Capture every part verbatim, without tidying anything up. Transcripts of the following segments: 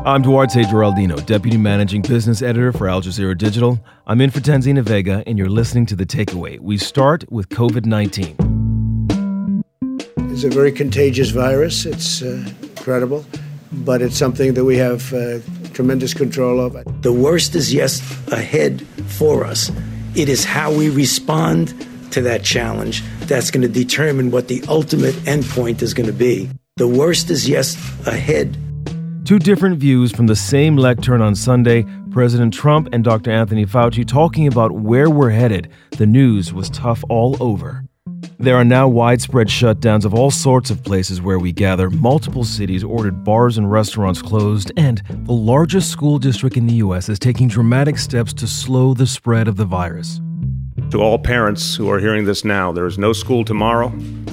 I'm Duarte Geraldino, Deputy Managing Business Editor for Al Jazeera Digital. I'm in for Tanzina Vega, and you're listening to The Takeaway. We start with covid nineteen. It's a very contagious virus. It's uh, incredible, but it's something that we have uh, tremendous control of. The worst is yes ahead for us. It is how we respond to that challenge that's going to determine what the ultimate endpoint is going to be. The worst is yes ahead. Two different views from the same lectern on Sunday. President Trump and Doctor Anthony Fauci talking about where we're headed. The news was tough all over. There are now widespread shutdowns of all sorts of places where we gather. Multiple cities ordered bars and restaurants closed, and the largest school district in the U S is taking dramatic steps to slow the spread of the virus. To all parents who are hearing this now, there is no school tomorrow,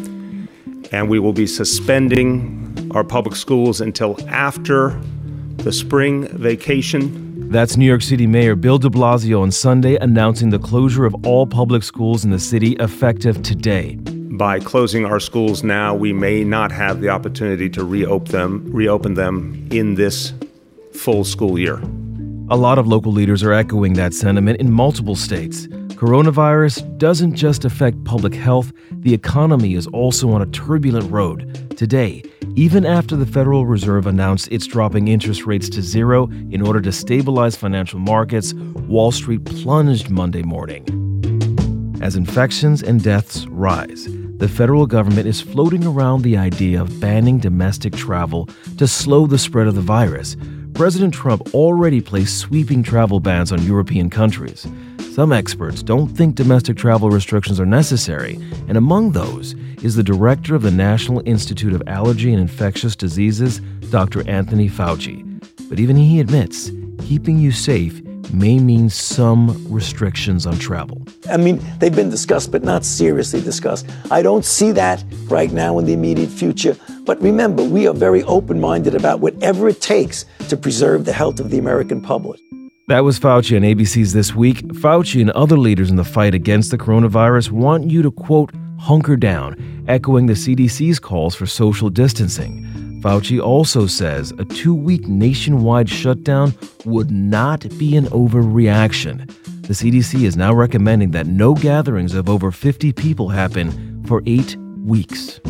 and we will be suspending our public schools until after the spring vacation. That's New York City Mayor Bill de Blasio on Sunday announcing the closure of all public schools in the city effective today. By closing our schools now, we may not have the opportunity to reopen them, reopen them in this full school year. A lot of local leaders are echoing that sentiment in multiple states. Coronavirus doesn't just affect public health, the economy is also on a turbulent road. Today, even after the Federal Reserve announced it's dropping interest rates to zero in order to stabilize financial markets, Wall Street plunged Monday morning. As infections and deaths rise, the federal government is floating around the idea of banning domestic travel to slow the spread of the virus. President Trump already placed sweeping travel bans on European countries. Some experts don't think domestic travel restrictions are necessary, and among those is the director of the National Institute of Allergy and Infectious Diseases, Doctor Anthony Fauci. But even he admits keeping you safe may mean some restrictions on travel. I mean, they've been discussed, but not seriously discussed. I don't see that right now in the immediate future. But remember, we are very open-minded about whatever it takes to preserve the health of the American public. That was Fauci on A B C's This Week. Fauci and other leaders in the fight against the coronavirus want you to, quote, hunker down, echoing the C D C's calls for social distancing. Fauci also says a two-week nationwide shutdown would not be an overreaction. The C D C is now recommending that no gatherings of over fifty people happen for eight weeks.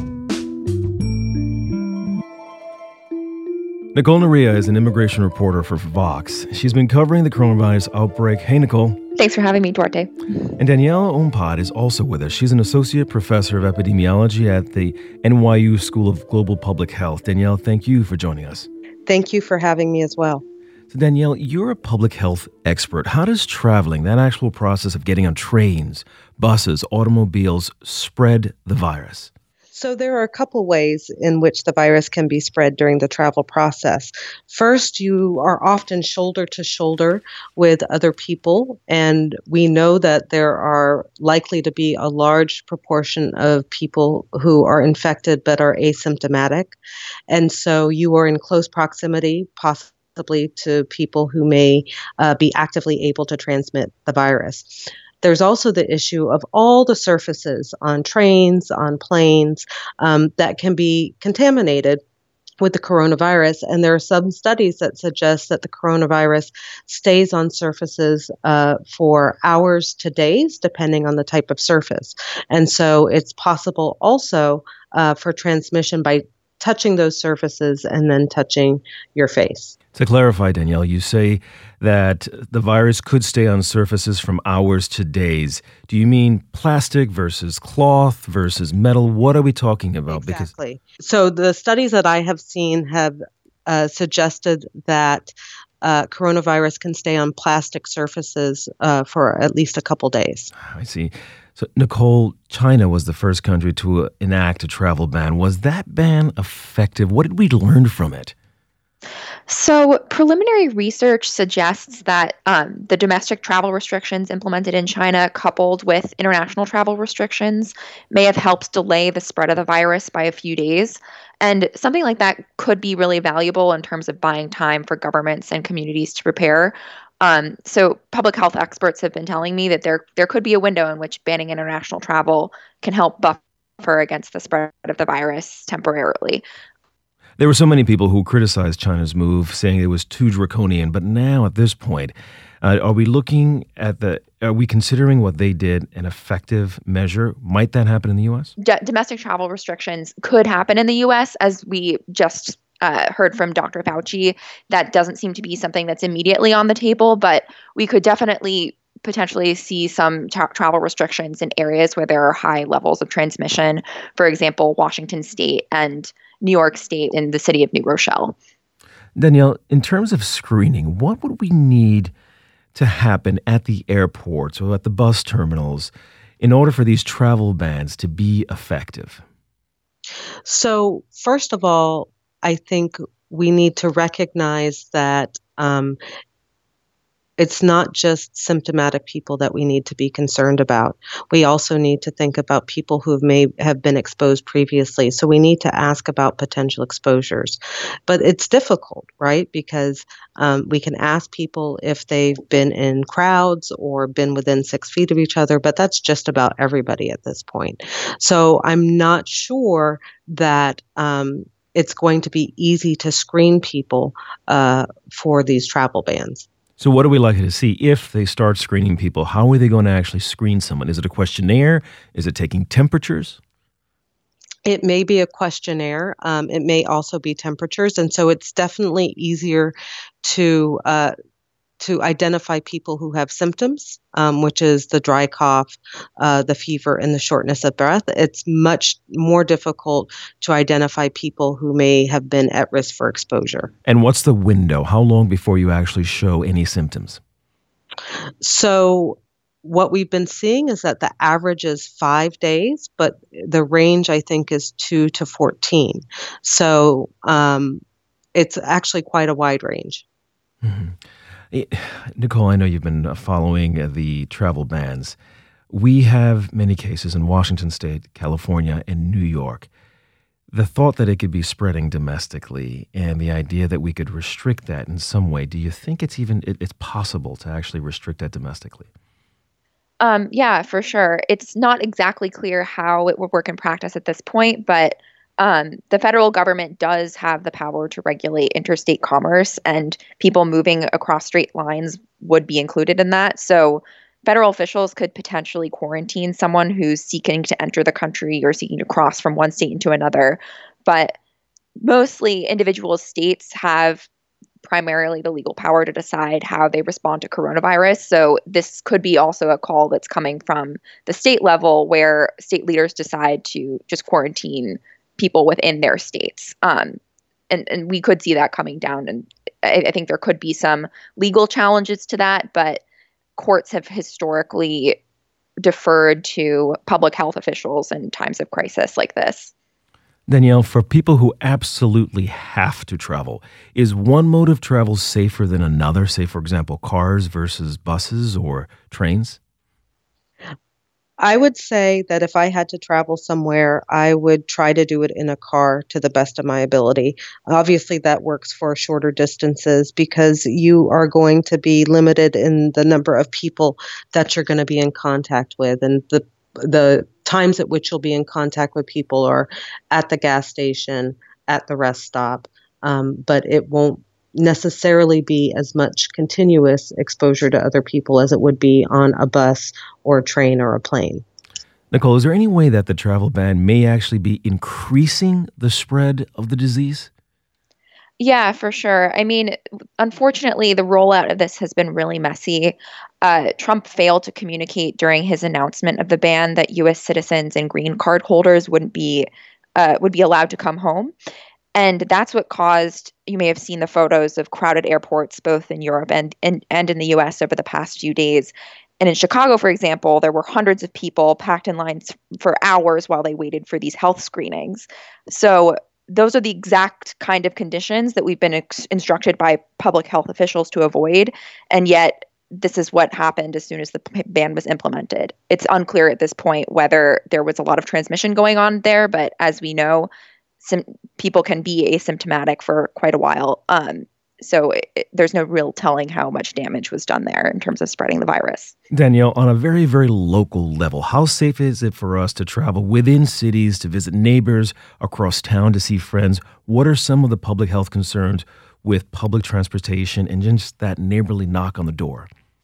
Nicole Naria is an immigration reporter for Vox. She's been covering the coronavirus outbreak. Hey, Nicole. Thanks for having me, Duarte. And Danielle Ompad is also with us. She's an associate professor of epidemiology at the N Y U School of Global Public Health. Danielle, thank you for joining us. Thank you for having me as well. So Danielle, you're a public health expert. How does traveling, that actual process of getting on trains, buses, automobiles, spread the virus? So there are a couple ways in which the virus can be spread during the travel process. First, you are often shoulder to shoulder with other people, and we know that there are likely to be a large proportion of people who are infected but are asymptomatic. And so you are in close proximity, possibly to people who may uh, be actively able to transmit the virus. There's also the issue of all the surfaces on trains, on planes, um, that can be contaminated with the coronavirus. And there are some studies that suggest that the coronavirus stays on surfaces uh, for hours to days, depending on the type of surface. And so it's possible also uh, for transmission by touching those surfaces and then touching your face. To clarify, Danielle, you say that the virus could stay on surfaces from hours to days. Do you mean plastic versus cloth versus metal? What are we talking about? Exactly. Because so the studies that I have seen have uh, suggested that uh, coronavirus can stay on plastic surfaces uh, for at least a couple days. I see. So, Nicole, China was the first country to uh, enact a travel ban. Was that ban effective? What did we learn from it? So preliminary research suggests that um, the domestic travel restrictions implemented in China, coupled with international travel restrictions, may have helped delay the spread of the virus by a few days. And something like that could be really valuable in terms of buying time for governments and communities to prepare. Um, so public health experts have been telling me that there there could be a window in which banning international travel can help buffer against the spread of the virus temporarily. There were so many people who criticized China's move, saying it was too draconian. But now, at this point, uh, are we looking at the, are we considering what they did an effective measure? Might that happen in the U S? D- domestic travel restrictions could happen in the U S, as we just uh, heard from Doctor Fauci. That doesn't seem to be something that's immediately on the table, but we could definitely potentially see some tra- travel restrictions in areas where there are high levels of transmission. For example, Washington State and New York State and the city of New Rochelle. Danielle, in terms of screening, what would we need to happen at the airports or at the bus terminals in order for these travel bans to be effective? So, first of all, I think we need to recognize that um, it's not just symptomatic people that we need to be concerned about. We also need to think about people who may have been exposed previously. So we need to ask about potential exposures. But it's difficult, right? Because um, we can ask people if they've been in crowds or been within six feet of each other, but that's just about everybody at this point. So I'm not sure that um, it's going to be easy to screen people uh, for these travel bans. So what are we likely to see if they start screening people? How are they going to actually screen someone? Is it a questionnaire? Is it taking temperatures? It may be a questionnaire. Um, it may also be temperatures. And so it's definitely easier to uh, to identify people who have symptoms, um, which is the dry cough, uh, the fever, and the shortness of breath. It's much more difficult to identify people who may have been at risk for exposure. And what's the window? How long before you actually show any symptoms? So what we've been seeing is that the average is five days, but the range, I think, is two to fourteen. So um, it's actually quite a wide range. Mm-hmm. Nicole, I know you've been following the travel bans. We have many cases in Washington State, California, and New York. The thought that it could be spreading domestically and the idea that we could restrict that in some way, do you think it's even it, it's possible to actually restrict that domestically? Um, yeah, for sure. It's not exactly clear how it would work in practice at this point, but Um, the federal government does have the power to regulate interstate commerce, and people moving across state lines would be included in that. So federal officials could potentially quarantine someone who's seeking to enter the country or seeking to cross from one state into another. But mostly individual states have primarily the legal power to decide how they respond to coronavirus. So this could be also a call that's coming from the state level where state leaders decide to just quarantine people within their states. Um, and, and we could see that coming down. And I, I think there could be some legal challenges to that, but courts have historically deferred to public health officials in times of crisis like this. Danielle, for people who absolutely have to travel, is one mode of travel safer than another? Say, for example, cars versus buses or trains? I would say that if I had to travel somewhere, I would try to do it in a car to the best of my ability. Obviously, that works for shorter distances because you are going to be limited in the number of people that you're going to be in contact with. And the the times at which you'll be in contact with people are at the gas station, at the rest stop. Um, but it won't necessarily be as much continuous exposure to other people as it would be on a bus or a train or a plane. Nicole, is there any way that the travel ban may actually be increasing the spread of the disease? Yeah, for sure. I mean, unfortunately, the rollout of this has been really messy. Uh, Trump failed to communicate during his announcement of the ban that U S citizens and green card holders wouldn't be uh, would be allowed to come home. And that's what caused, you may have seen the photos of crowded airports, both in Europe and, and, and in the U S over the past few days. And in Chicago, for example, there were hundreds of people packed in lines for hours while they waited for these health screenings. So those are the exact kind of conditions that we've been ex- instructed by public health officials to avoid. And yet this is what happened as soon as the p- ban was implemented. It's unclear at this point whether there was a lot of transmission going on there, but as we know, Sim- people can be asymptomatic for quite a while. Um, so it, there's no real telling how much damage was done there in terms of spreading the virus. Danielle, on a very, very local level, how safe is it for us to travel within cities, to visit neighbors, across town to see friends? What are some of the public health concerns with public transportation and just that neighborly knock on the door?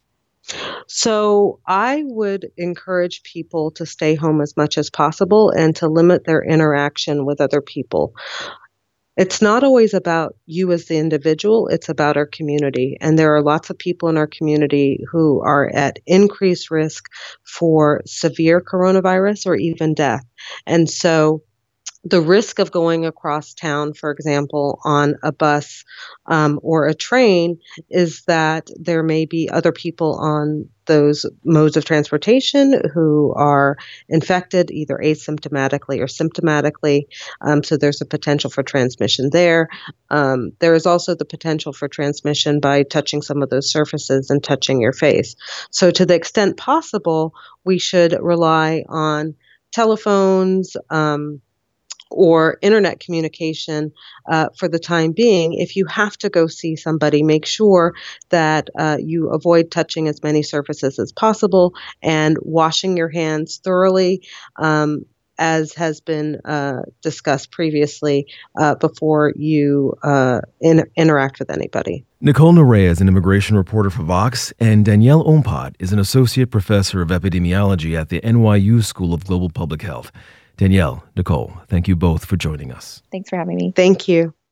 So I would encourage people to stay home as much as possible and to limit their interaction with other people. It's not always about you as the individual, it's about our community. And there are lots of people in our community who are at increased risk for severe coronavirus or even death. And so the risk of going across town, for example, on a bus um, or a train is that there may be other people on those modes of transportation who are infected either asymptomatically or symptomatically. Um, so there's a potential for transmission there. Um, there is also the potential for transmission by touching some of those surfaces and touching your face. So to the extent possible, we should rely on telephones, um, or internet communication uh, for the time being. If you have to go see somebody, make sure that uh, you avoid touching as many surfaces as possible and washing your hands thoroughly, um, as has been uh, discussed previously, uh, before you uh, in- interact with anybody. Nicole Nerea is an immigration reporter for Vox, and Danielle Ompot is an associate professor of epidemiology at the N Y U School of Global Public Health. Danielle, Nicole, thank you both for joining us. Thanks for having me. Thank you.